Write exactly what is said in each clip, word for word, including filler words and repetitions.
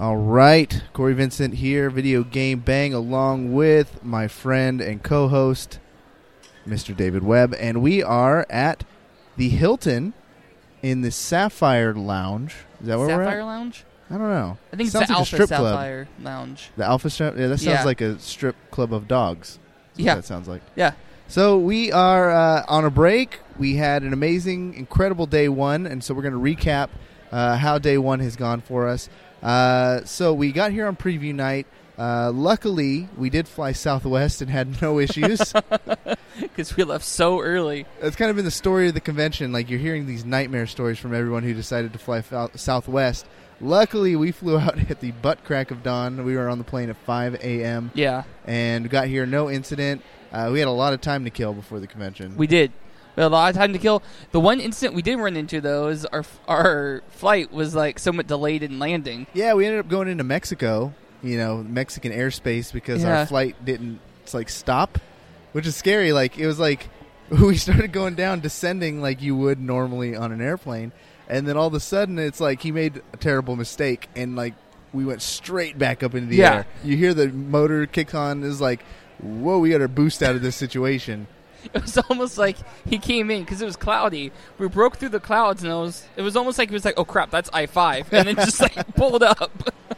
All right, Corey Vincent here, Video Game Bang, along with my friend and co-host, Mister David Webb, and we are at the Hilton in the Sapphire Lounge. Is that where Sapphire we're at? Lounge? I don't know. I think Sounds it's the like a Alpha strip club. Sapphire Lounge. The Alpha Strip? Yeah, that sounds Yeah. like a strip club of dogs. That's Yeah. what that sounds like. Yeah. So we are uh, on a break. We had an amazing, incredible day one, and so we're going to recap uh, how day one has gone for us. Uh, so we got here on preview night. Uh, luckily, we did fly Southwest and had no issues. Because we left so early. It's kind of been the story of the convention. Like, you're hearing these nightmare stories from everyone who decided to fly fou- Southwest. Luckily, we flew out at the butt crack of dawn. We were on the plane at five a.m. Yeah. and got here, no incident. Uh, we had a lot of time to kill before the convention. We did. We had a lot of time to kill. The one incident we did run into, though, is our our flight was, like, somewhat delayed in landing. Yeah, we ended up going into Mexico, you know, Mexican airspace, because Yeah. our flight didn't, it's like, stop, which is scary. Like, it was like, we started going down, descending like you would normally on an airplane, and then all of a sudden, it's like he made a terrible mistake, and, like, we went straight back up into the Yeah. air. You hear the motor kick on, it's like, whoa, we got to boost out of this situation. It was almost like he came in because it was cloudy. We broke through the clouds, and it was it was almost like he was like, "Oh crap, that's I five," and then just like pulled up.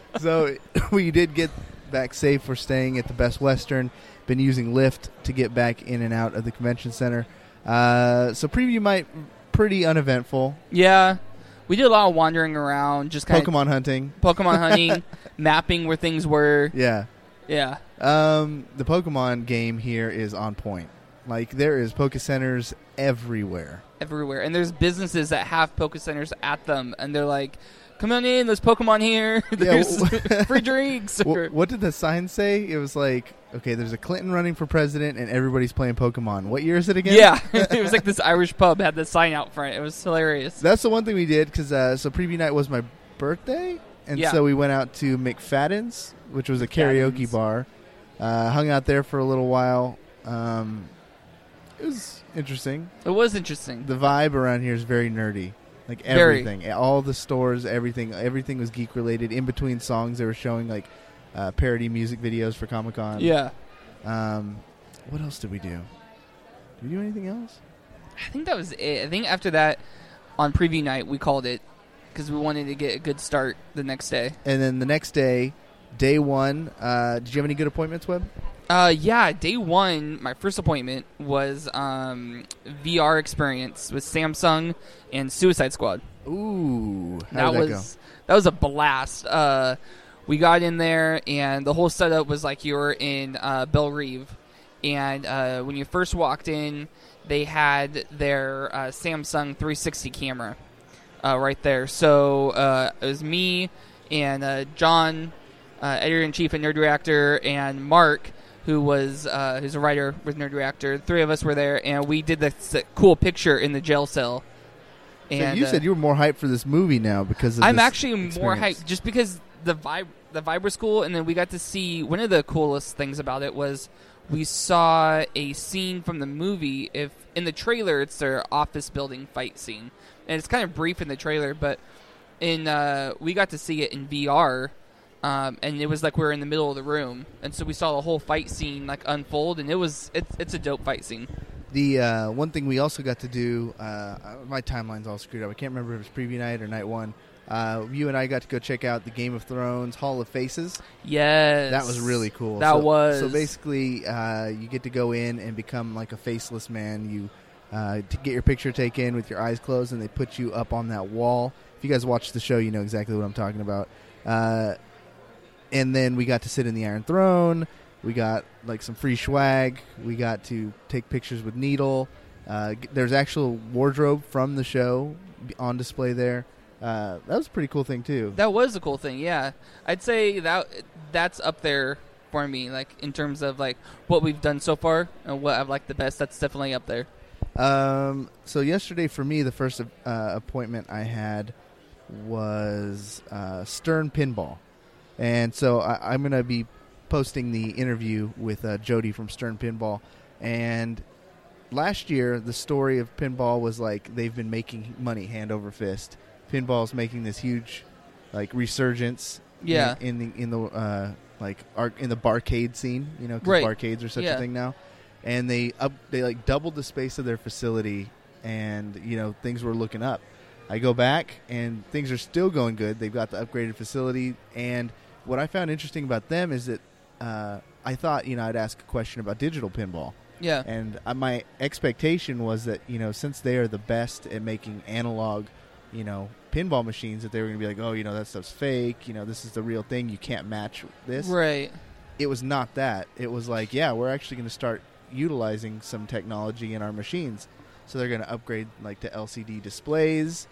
So we did get back safe. We're staying at the Best Western. Been using Lyft to get back in and out of the convention center. Uh, so preview might pretty uneventful. Yeah, we did a lot of wandering around, just kind Pokemon hunting. of Pokemon hunting, mapping where things were. Yeah. Yeah, Um, the Pokemon game here is on point. Like, there is Poke Centers everywhere. everywhere, and there's businesses that have Poke Centers at them, and they're like, "Come on in, there's Pokemon here. There's w- free drinks." Or, Wh- what did the sign say? It was like, okay, there's a Clinton running for president, and everybody's playing Pokemon. What year is it again? yeah, it was like this Irish pub had the sign out front. It was hilarious. That's the one thing we did, because uh, so preview night was my birthday, and Yeah. so we went out to McFadden's, which was a karaoke McFadden's. bar. Uh, hung out there for a little while. Um, it was interesting. It was interesting. The vibe around here is very nerdy. Like, Very. everything. All the stores, everything. Everything was geek-related. In between songs, they were showing, like, uh, parody music videos for Comic-Con. Yeah, Um, what else did we do? Did we do anything else? I think that was it. I think after that, on preview night, we called it because we wanted to get a good start the next day. And then the next day, day one, uh, did you have any good appointments, Webb? Uh, yeah, day one, my first appointment was um, V R experience with Samsung and Suicide Squad. Ooh. How that did that was that was a blast. Uh, we got in there, and the whole setup was like you were in uh, Belle Reve. And uh, when you first walked in, they had their uh, Samsung three sixty camera uh, right there. So uh, it was me and uh, John, uh, editor-in-chief at Nerd Reactor, and Mark, who was uh, who's a writer with Nerd Reactor. Three of us were there, and we did this uh, cool picture in the jail cell. So And you uh, said you were more hyped for this movie now because of I'm this actually more experience. hyped just because the vibe the vibe was cool, and then we got to see one of the coolest things about it was we saw a scene from the movie. If in the trailer, it's their office building fight scene, and it's kind of brief in the trailer, but in uh, we got to see it in V R. Um, and it was like we were in the middle of the room, and so we saw the whole fight scene like unfold, and it was it's it's a dope fight scene. The uh, one thing we also got to do, uh, my timeline's all screwed up. I can't remember if it was preview night or night one. Uh, you and I got to go check out the Game of Thrones Hall of Faces. Yes, That was really cool. That so, was so basically, uh, you get to go in and become like a faceless man. You uh, to get your picture taken with your eyes closed, and they put you up on that wall. If you guys watch the show, you know exactly what I'm talking about. Uh, and then we got to sit in the Iron Throne. We got like some free swag. We got to take pictures with Needle. Uh, g- there's actual wardrobe from the show on display there. Uh, that was a pretty cool thing too. That was a cool thing, yeah. I'd say that that's up there for me, like in terms of like what we've done so far and what I've liked the best. That's definitely up there. Um, so yesterday for me, the first uh, appointment I had was uh, Stern Pinball, and so I, I'm going to be posting the interview with uh, Jody from Stern Pinball. And last year, the story of pinball was like they've been making money hand over fist. Pinball's making this huge like resurgence, Yeah. In, in the in the uh, like ar- in the barcade scene, you know, 'cause Right. barcades are such Yeah. a thing now, and they up they like doubled the space of their facility, and you know things were looking up. I go back and things are still going good. They've got the upgraded facility, and what I found interesting about them is that uh, I thought you know I'd ask a question about digital pinball. Yeah. And uh, my expectation was that, you know, since they are the best at making analog, you know, pinball machines, that they were going to be like, oh, you know, that stuff's fake. You know, this is the real thing. You can't match this. Right. It was not that. It was like, yeah, we're actually going to start utilizing some technology in our machines. So they're going to upgrade, like, to L C D displays.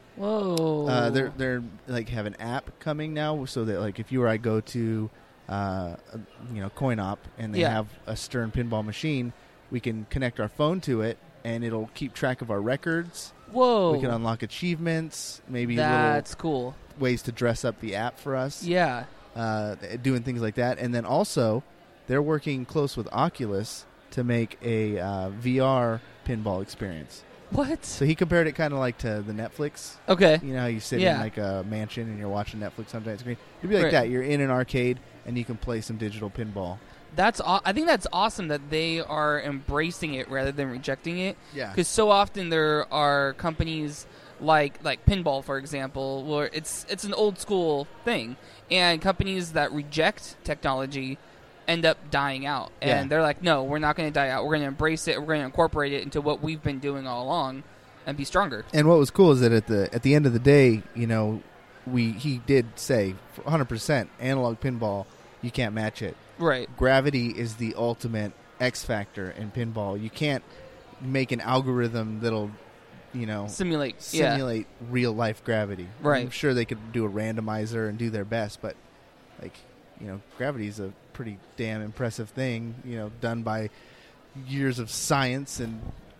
Whoa. Uh, they're, they're, like, have an app coming now so that, like, if you or I go to, uh, you know, CoinOp and they Yeah. have a Stern pinball machine, we can connect our phone to it, and it'll keep track of our records. Whoa. We can unlock achievements, maybe That's cool. little ways to dress up the app for us. Yeah. Uh, doing things like that. And then also, they're working close with Oculus to make a uh, V R pinball experience. What? So he compared it kind of like to the Netflix. Okay. You know how you sit Yeah. in like a mansion and you're watching Netflix on giant screen? It'd be like Right. that. You're in an arcade and you can play some digital pinball. That's aw- I think that's awesome that they are embracing it rather than rejecting it. Yeah. Because so often there are companies like like pinball, for example, where it's it's an old school thing, and companies that reject technology end up dying out. And Yeah. they're like, no, we're not going to die out. We're going to embrace it. We're going to incorporate it into what we've been doing all along, and be stronger. And what was cool is that at the at the end of the day, you know, we he did say one hundred percent analog pinball, you can't match it. Right. Gravity is the ultimate X factor in pinball. You can't make an algorithm that'll, you know, Simulate. simulate real life gravity. Right. I'm sure they could do a randomizer and do their best, but like, you know, gravity is a pretty damn impressive thing, you know, done by years of science and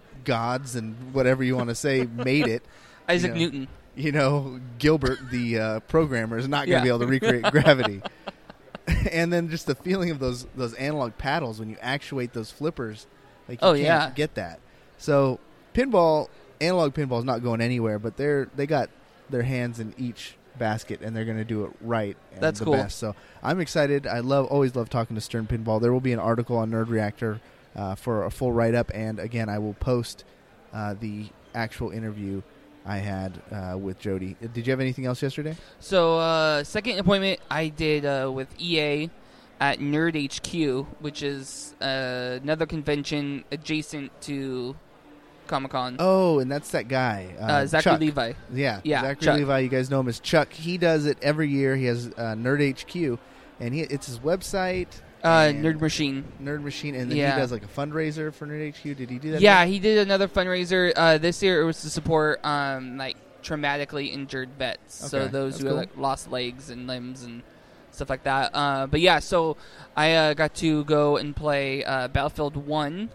gods and whatever you want to say made it. Yeah. Isaac you know, Newton. You know, Gilbert, the uh, programmer, is not going to Yeah. be able to recreate gravity. And then just the feeling of those those analog paddles when you actuate those flippers, like you Oh, can't yeah. get that. So pinball, analog pinball is not going anywhere, but they're they got their hands in each basket and they're going to do it right. And That's the cool. best. So I'm excited. I love always love talking to Stern Pinball. There will be an article on Nerd Reactor uh, for a full write up, and again, I will post uh, the actual interview I had uh, with Jody. Did you have anything else yesterday? So, uh, second appointment I did uh, with E A at Nerd H Q, which is uh, another convention adjacent to Comic-Con. Oh, and that's that guy, uh, uh, Zachary Chuck. Levi. Yeah, Yeah, Zachary Chuck. Levi. You guys know him as Chuck. He does it every year. He has uh, Nerd H Q, and he it's his website. Uh, and Nerd Machine. Nerd Machine, and then Yeah. he does like a fundraiser for Nerd H Q. Did he do that? Yeah, again? he did another fundraiser. Uh, this year it was to support um, like traumatically injured vets. So Okay, those that's who cool. like lost legs and limbs and stuff like that. Uh, but yeah, so I uh, got to go and play uh, Battlefield one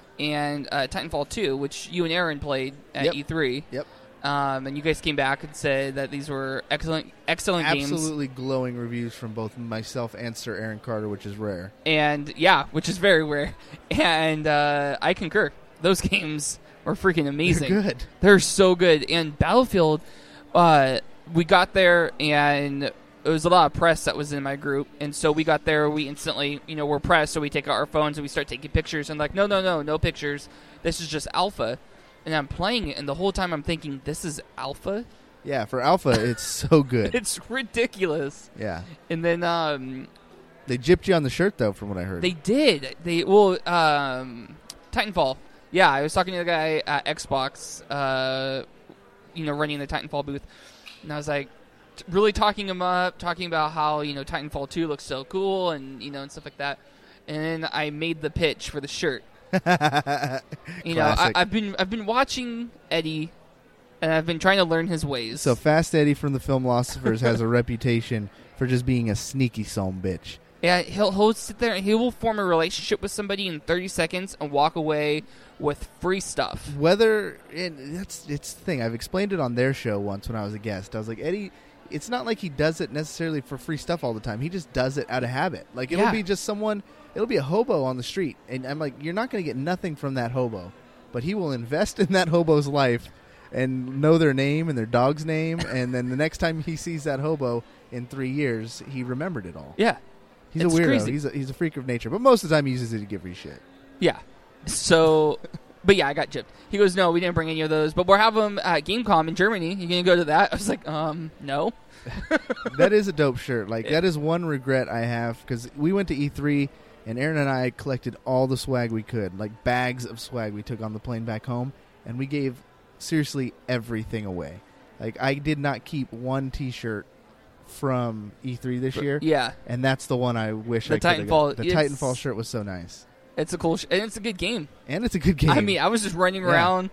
and uh, Titanfall two, which you and Aaron played at Yep. E three. Yep. Um, and you guys came back and said that these were excellent, excellent games. Absolutely glowing reviews from both myself and Sir Aaron Carter, which is rare. And yeah, which is very rare. And uh, I concur. Those games were freaking amazing. They're good. They're so good. And Battlefield, uh, we got there and it was a lot of press that was in my group. And so we got there, we instantly, you know, we're pressed, so we take out our phones and we start taking pictures. And like, no, no, no, no pictures. This is just alpha. And I'm playing it, and the whole time I'm thinking, this is alpha? Yeah, for Alpha, it's so good. It's ridiculous. Yeah. And then um, They gypped you on the shirt, though, from what I heard. they did. They well, um, Titanfall. Yeah, I was talking to the guy at Xbox, uh, you know, running the Titanfall booth, and I was like, t- really talking him up, talking about how you know Titanfall two looks so cool, and you know, and stuff like that. And then I made the pitch for the shirt. You know, I, Classic. I've been I've been watching Eddie, and I've been trying to learn his ways. So Fast Eddie from the Filmlosophers has a reputation for just being a sneaky son bitch. yeah, he'll he'll sit there and he will form a relationship with somebody in thirty seconds and walk away with free stuff. Whether it, that's it's the thing. I've explained it on their show once when I was a guest. I was like, Eddie, it's not like he does it necessarily for free stuff all the time. He just does it out of habit. Like it'll Yeah. be just someone. It'll be a hobo on the street, and I'm like, you're not going to get nothing from that hobo, but he will invest in that hobo's life and know their name and their dog's name, and then the next time he sees that hobo, in three years, he remembered it all. Yeah. He's It's a weirdo. crazy. He's a, he's a freak of nature. But most of the time, he uses it to give free shit. Yeah. So, but yeah, I got gypped. He goes, no, we didn't bring any of those, but we'll have them at Gamecom in Germany. You going to go to that? I was like, um, no. That is a dope shirt. Like, that is one regret I have, because we went to E three, and Aaron and I collected all the swag we could, like bags of swag we took on the plane back home, and we gave seriously everything away. Like, I did not keep one T-shirt from E three this year. Yeah. And that's the one I wish The I could have Titanfall- got. The it's- Titanfall shirt was so nice. It's a cool, sh- and it's a good game. And it's a good game. I mean, I was just running Yeah. around,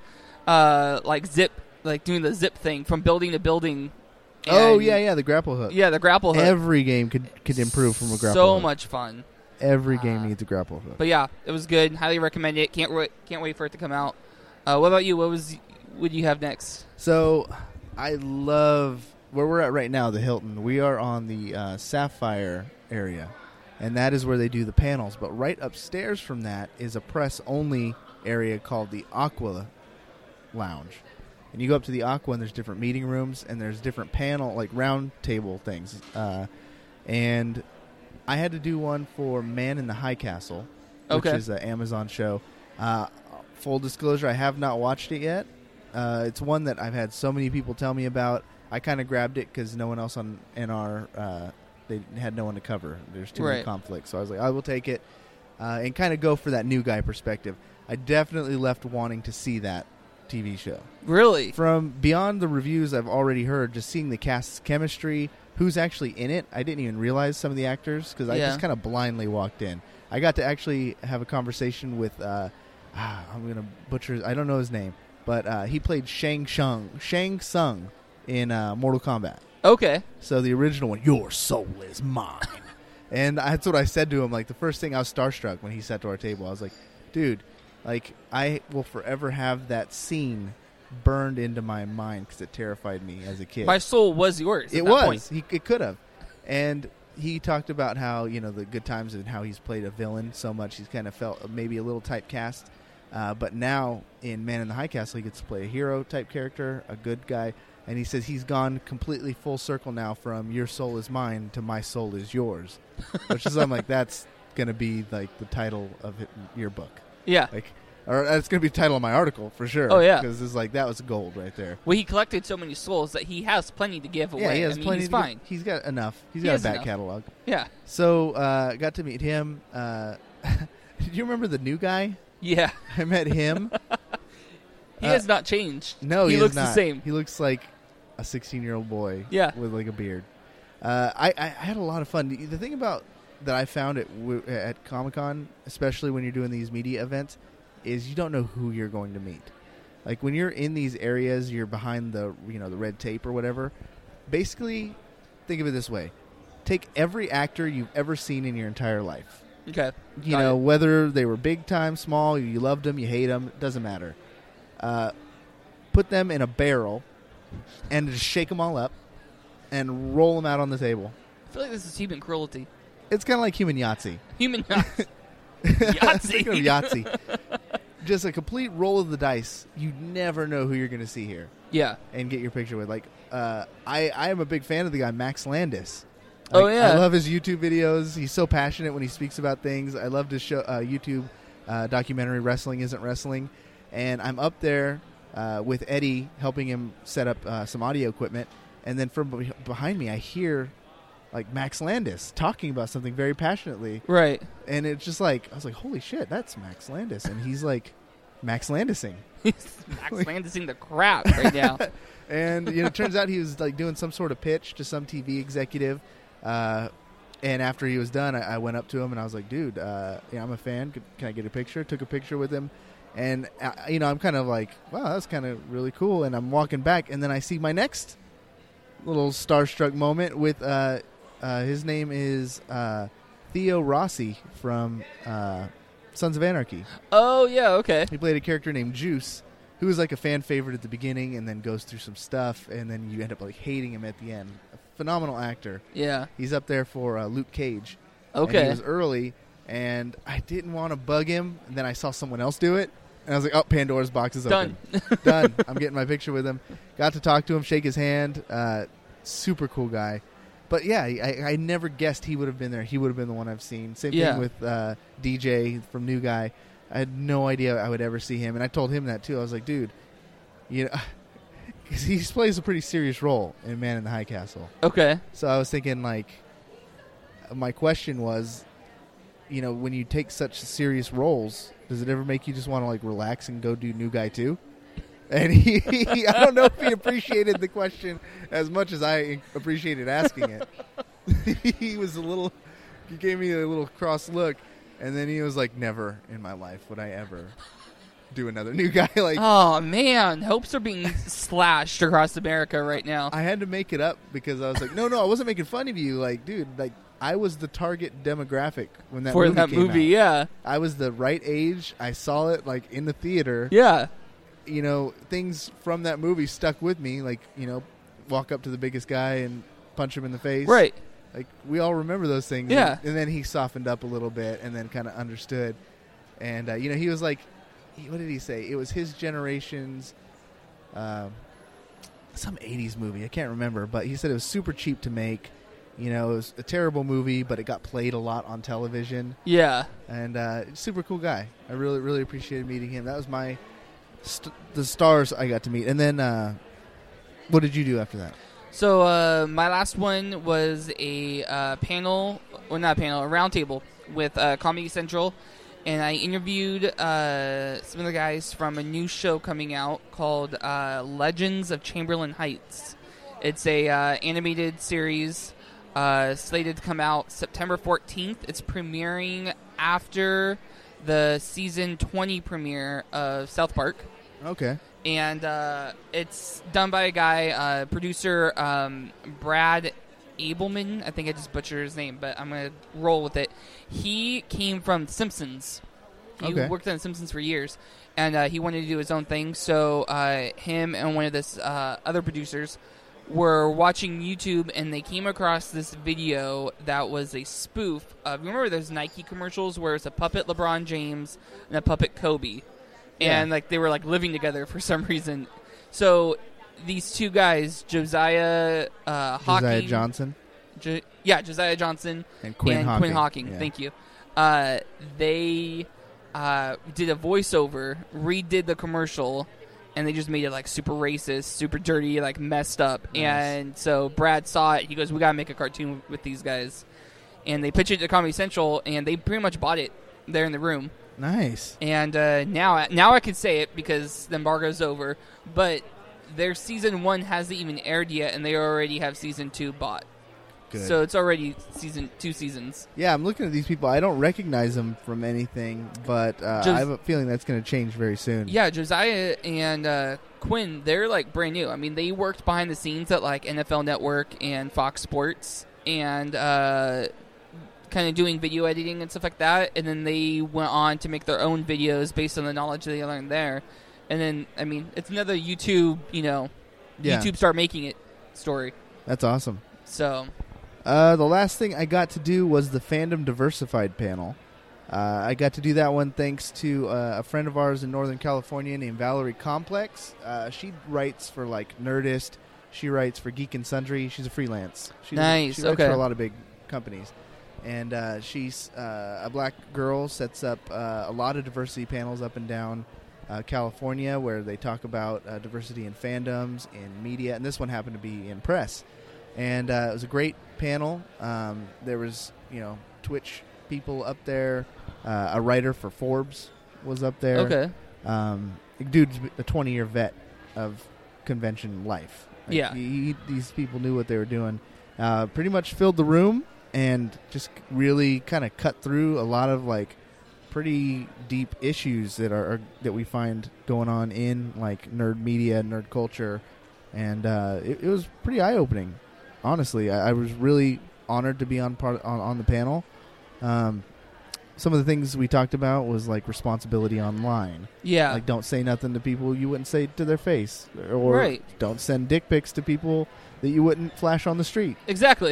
uh, like zip, like doing the zip thing from building to building. oh, and- yeah, yeah, the grapple hook. Yeah, the grapple hook. Every game could, could improve from a grapple So hook. much fun. Every game Uh, needs a grapple hook. But yeah, it was good. Highly recommend it. Can't wait, can't wait for it to come out. Uh, what about you? What was what do you have next? So, I love where we're at right now, the Hilton. We are on the uh, Sapphire area, and that is where they do the panels. But right upstairs from that is a press-only area called the Aqua Lounge. And you go up to the Aqua, and there's different meeting rooms, and there's different panel, like round table things. Uh, and I had to do one for Man in the High Castle, which Okay. is an Amazon show. Uh, full disclosure, I have not watched it yet. Uh, it's one that I've had so many people tell me about. I kind of grabbed it because no one else on in our uh, they had no one to cover. There's too many Right. conflicts, so I was like, I will take it uh, and kind of go for that new guy perspective. I definitely left wanting to see that T V show. Really? From beyond the reviews I've already heard, just seeing the cast's chemistry, who's actually in it. I didn't even realize some of the actors because I Yeah. just kind of blindly walked in. I got to actually have a conversation with, uh, ah, I'm going to butcher, I don't know his name, but uh, he played Shang Tsung, Shang Tsung in uh, Mortal Kombat. Okay. So the original one, your soul is mine. And that's what I said to him. Like, the first thing, I was starstruck when he sat to our table. I was like, dude, like, I will forever have that scene burned into my mind because it terrified me as a kid. My soul was yours. at It that was. point. He it could have. And he talked about how, you know, the good times and how he's played a villain so much. He's kind of felt maybe a little typecast. Uh, but now in Man in the High Castle, he gets to play a hero type character, a good guy. And he says he's gone completely full circle now from your soul is mine to my soul is yours. Which is, I'm like, that's going to be like the title of it, your book. Yeah. Like, or that's going to be the title of my article for sure. Oh, yeah. Because it's like, that was gold right there. Well, he collected so many souls that he has plenty to give away. Yeah, he has I mean, plenty. he's to give- fine. He's got enough. He's He got a has back enough. catalog. Yeah. So, uh, got to meet him. Uh, did you remember the new guy? Yeah. I met him. He Uh, has not changed. No, he, he, looks is not. the same. He looks like a sixteen-year-old boy. Yeah. with like a beard. Uh, I, I had a lot of fun. The thing about that I found at w- at Comic-Con, especially when you're doing these media events, is you don't know who you're going to meet. Like when you're in these areas, you're behind the you know the red tape or whatever. Basically, think of it this way: take every actor you've ever seen in your entire life. Okay. You Got know, it. whether they were big time, small, you loved them, you hate them, it doesn't matter. Uh, put them in a barrel and just shake them all up and roll them out on the table. I feel like this is human cruelty. It's kind of like human Yahtzee. Human Yahtzee. Speaking of Yahtzee, just a complete roll of the dice. You never know who you're going to see here Yeah. and get your picture with. Like, uh, I, I am a big fan of the guy Max Landis. Oh, Like, yeah. I love his YouTube videos. He's so passionate when he speaks about things. I love his show, uh, YouTube uh, documentary, Wrestling Isn't Wrestling. And I'm up there uh, with Eddie helping him set up uh, some audio equipment. And then from be- behind me, I hear like Max Landis talking about something very passionately. Right. And it's just like, I was like, holy shit, that's Max Landis. And he's like, Max Landising. Max Landising the crap right now. And you know, it turns out he was like doing some sort of pitch to some T V executive. Uh, and after he was done, I, I went up to him and I was like, dude, uh, yeah, I'm a fan. Could, can I get a picture? Took a picture with him. And, uh, you know, I'm kind of like, wow, that's kind of really cool. And I'm walking back. And then I see my next little starstruck moment with uh, uh, his name is uh, Theo Rossi from uh, Sons of Anarchy. Oh, yeah, okay. He played a character named Juice, who was like a fan favorite at the beginning and then goes through some stuff. And then you end up like hating him at the end. Phenomenal actor. Yeah. He's up there for uh, Luke Cage. Okay. And he was early, and I didn't want to bug him. And then I saw someone else do it, and I was like, "Oh, Pandora's box is Done. open. Done." I'm getting my picture with him. Got to talk to him, shake his hand. Uh, super cool guy. but yeah, I, I never guessed he would have been there. He would have been the one I've seen. Same Yeah. thing with uh, D J from New Guy. I had no idea I would ever see him, and I told him that too. I was like, dude, you know, because he plays a pretty serious role in Man in the High Castle. Okay. So I was thinking, like, my question was, you know, when you take such serious roles, does it ever make you just want to like relax and go do New Guy too? And he, he, I don't know if he appreciated the question as much as I appreciated asking it. He was a little, he gave me a little cross look, and then he was like, never in my life would I ever do another New Guy. Like, oh, man. Hopes are being slashed across America right now. I had to make it up because I was like, no, no, I wasn't making fun of you. Like, dude, like, I was the target demographic when that For movie that came movie, out. yeah. I was the right age. I saw it, like, in the theater. Yeah. You know, things from that movie stuck with me, like, you know, walk up to the biggest guy and punch him in the face. Right. Like, we all remember those things. Yeah. And, and then he softened up a little bit and then kind of understood. And, uh, you know, he was like, he, what did he say? It was his generation's, uh, some eighties movie. I can't remember. But he said it was super cheap to make. You know, it was a terrible movie, but it got played a lot on television. Yeah. And uh, super cool guy. I really, really appreciated meeting him. That was my... St- the stars I got to meet. And then uh, what did you do after that? So uh, my last one was a uh, panel, well not a panel, a round table with uh, Comedy Central, and I interviewed uh, some of the guys from a new show coming out called uh, Legends of Chamberlain Heights. It's a uh, animated series uh, slated to come out September fourteenth. It's premiering after the season twenty premiere of South Park. Okay. And uh, it's done by a guy, uh, producer um, Brad Abelman. I think I just butchered his name, but I'm going to roll with it. He came from Simpsons. He Okay. worked on The Simpsons for years, and uh, he wanted to do his own thing. So uh, him and one of the uh, other producers were watching YouTube, and they came across this video that was a spoof of, remember those Nike commercials where it's a puppet LeBron James and a puppet Kobe? Yeah. And like they were like living together for some reason. So these two guys, Josiah uh, Hawking, Josiah Johnson Jo- yeah, Josiah Johnson and Quinn and Hawking. Quinn Hawking. Yeah. Thank you. Uh, they uh, did a voiceover, redid the commercial, and they just made it like super racist, super dirty, like messed up. Nice. And so Brad saw it. He goes, "We gotta make a cartoon with these guys." And they pitched it to Comedy Central, and they pretty much bought it there in the room. Nice. And uh, now, now I can say it because the embargo's over. But their season one hasn't even aired yet, and they already have season two bought. Good. So it's already season two seasons. Yeah, I'm looking at these people. I don't recognize them from anything, but uh, Jos- I have a feeling that's going to change very soon. Yeah, Josiah and uh, Quinn, they're like brand new. I mean, they worked behind the scenes at like N F L Network and Fox Sports, and uh, kind of doing video editing and stuff like that. And then they went on to make their own videos based on the knowledge they learned there. And then, I mean, it's another YouTube, you know, Yeah. YouTube start making it story. That's awesome. So, Uh, the last thing I got to do was the Fandom Diversified panel. Uh, I got to do that one thanks to uh, a friend of ours in Northern California named Valerie Complex. Uh, she writes for like Nerdist. She writes for Geek and Sundry. She's a freelance. She Nice, She writes okay. for a lot of big companies. And uh, she's uh, a black girl, sets up uh, a lot of diversity panels up and down uh, California where they talk about uh, diversity in fandoms, in media, and this one happened to be in press. And uh, it was a great panel. Um, there was, you know, Twitch people up there. Uh, a writer for Forbes was up there. okay. Um, dude's a twenty-year vet of convention life. Like, Yeah. he, he, these people knew what they were doing. Uh, pretty much filled the room and just really kind of cut through a lot of like pretty deep issues that are, are that we find going on in like nerd media, nerd culture, and uh, it, it was pretty eye-opening. Honestly, I, I was really honored to be on part on, on the panel. Um, some of the things we talked about was like responsibility online. Yeah. Like, don't say nothing to people you wouldn't say to their face, or Right. don't send dick pics to people that you wouldn't flash on the street. Exactly.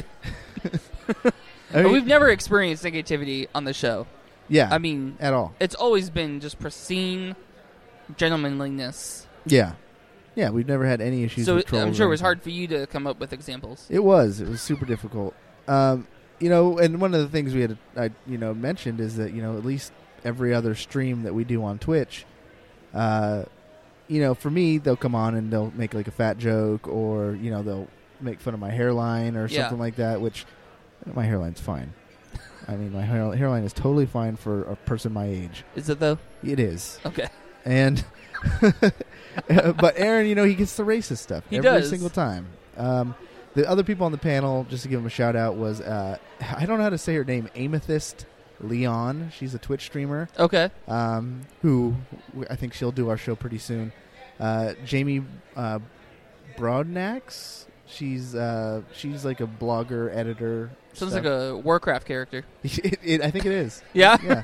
I mean, We've never experienced negativity on the show. yeah, I mean, at all. it's always been just pristine gentlemanliness. Yeah, Yeah, we've never had any issues So with trolls. I'm sure or it was anything. hard for you to come up with examples. It was. It was super difficult. Um, you know, and one of the things we had, I, you know, mentioned is that, you know, at least every other stream that we do on Twitch, uh, you know, for me, they'll come on and they'll make like a fat joke, or, you know, they'll make fun of my hairline or Yeah. something like that, which my hairline's fine. I mean, my hair, hairline is totally fine for a person my age. Is it though? It is. Okay. And, but Aaron, you know, he gets the racist stuff He every does. single time. Um, the other people on the panel, just to give them a shout out, was, uh, I don't know how to say her name, Amethyst Leon. She's a Twitch streamer. Okay. Um, who I think she'll do our show pretty soon. Uh, Jamie uh, Broadnax. She's uh, she's like a blogger, editor. Sounds stuff. like a Warcraft character. it, it, I think it is. Yeah? Yeah.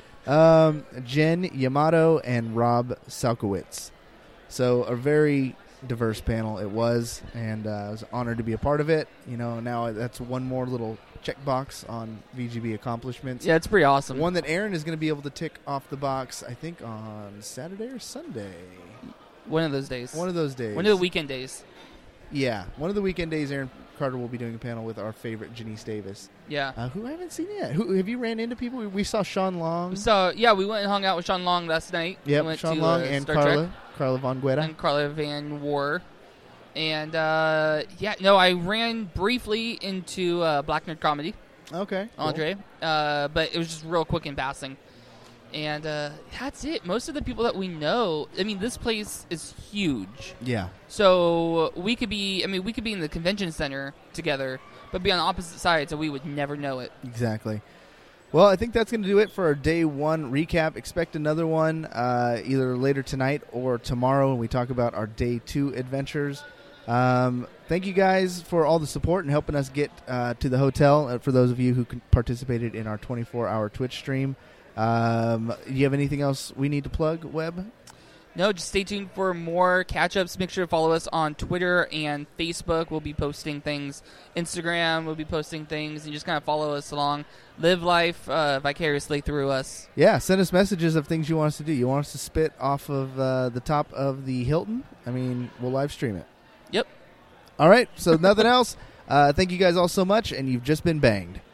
um, Jen Yamato and Rob Salkowitz. So a very diverse panel it was, and uh, I was honored to be a part of it. You know, now that's one more little checkbox on V G B accomplishments. Yeah, it's pretty awesome. One that Aaron is going to be able to tick off the box, I think, on Saturday or Sunday. One of those days. One of those days. One of the weekend days. Yeah, one of the weekend days. Aaron Carter will be doing a panel with our favorite Janice Davis, Yeah. uh, who I haven't seen yet. Who have you ran into people? We, we saw Sean Long. So yeah, we went and hung out with Sean Long last night. We Yep, went Sean to, Long uh, and Star Carla, Trek Carla Von Guetta. and Carla Van War. And uh, yeah, no, I ran briefly into uh, Black Nerd Comedy, Okay, cool. Andre, uh, but it was just real quick in passing. And uh, that's it. Most of the people that we know, I mean, this place is huge. Yeah, So we could be, I mean, we could be in the convention center together, but be on opposite sides, so we would never know it. exactly. Well, I think that's going to do it for our day one recap. Expect another one uh, either later tonight or tomorrow when we talk about our day two adventures. Um, thank you guys for all the support and helping us get uh, to the hotel. Uh, for those of you who con- participated in our twenty-four hour Twitch stream. Um, do you have anything else we need to plug, Webb? No, just stay tuned for more catch-ups. Make sure to follow us on Twitter and Facebook. We'll be posting things. Instagram, we'll be posting things. And just kind of follow us along. Live life uh, vicariously through us. Yeah, send us messages of things you want us to do. You want us to spit off of uh, the top of the Hilton? I mean, we'll live stream it. Yep. All right, so nothing else. Uh, thank you guys all so much, and you've just been banged.